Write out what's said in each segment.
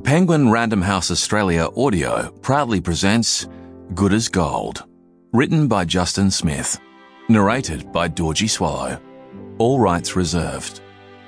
Penguin Random House Australia Audio proudly presents Good as Gold, written by Justin Smith, narrated by Dorji Swallow. All rights reserved.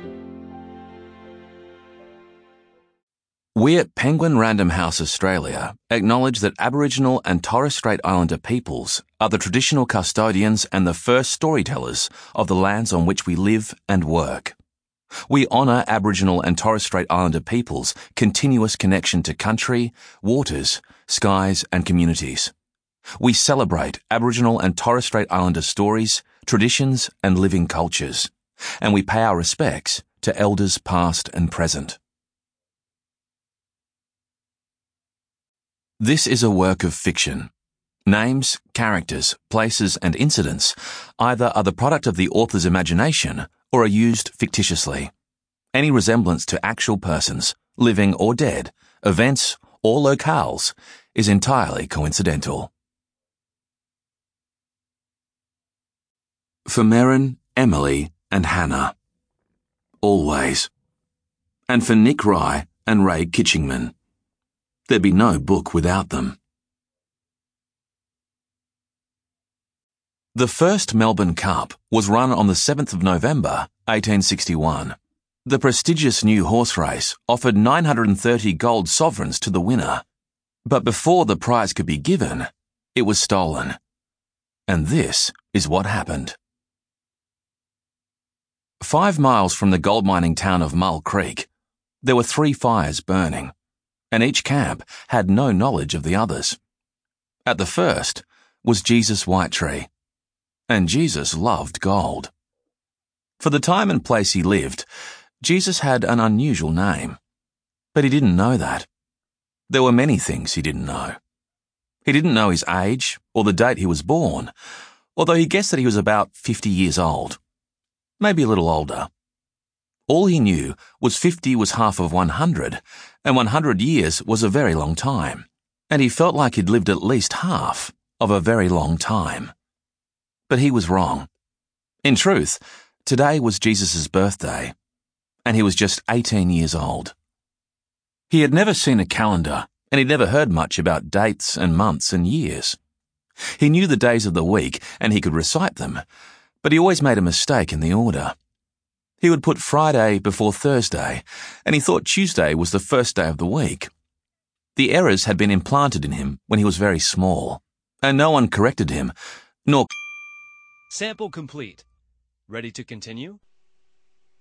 We at Penguin Random House Australia acknowledge that Aboriginal and Torres Strait Islander peoples are the traditional custodians and the first storytellers of the lands on which we live and work. We honour Aboriginal and Torres Strait Islander peoples' continuous connection to country, waters, skies and communities. We celebrate Aboriginal and Torres Strait Islander stories, traditions and living cultures, and we pay our respects to elders past and present. This is a work of fiction. Names, characters, places and incidents either are the product of the author's imagination or are used fictitiously. Any resemblance to actual persons, living or dead, events or locales is entirely coincidental. For Merrin, Emily and Hannah. Always. And for Nick Rye and Ray Kitchingman. There'd be no book without them. The first Melbourne Cup was run on the 7th of November, 1861. The prestigious new horse race offered 930 gold sovereigns to the winner. But before the prize could be given, it was stolen. And this is what happened. 5 miles from the gold mining town of Mull Creek, there were 3 fires burning, and each camp had no knowledge of the others. At the first was Jesus Whitetree. And Jesus loved gold. For the time and place he lived, Jesus had an unusual name. But he didn't know that. There were many things he didn't know. He didn't know his age or the date he was born, although he guessed that he was about 50 years old. Maybe a little older. All he knew was 50 was half of 100, and 100 years was a very long time. And he felt like he'd lived at least half of a very long time. But he was wrong. In truth, today was Jesus' birthday, and he was just 18 years old. He had never seen a calendar, and he'd never heard much about dates and months and years. He knew the days of the week, and he could recite them, but he always made a mistake in the order. He would put Friday before Thursday, and he thought Tuesday was the first day of the week. The errors had been implanted in him when he was very small, and no one corrected him, nor... Sample complete. Ready to continue?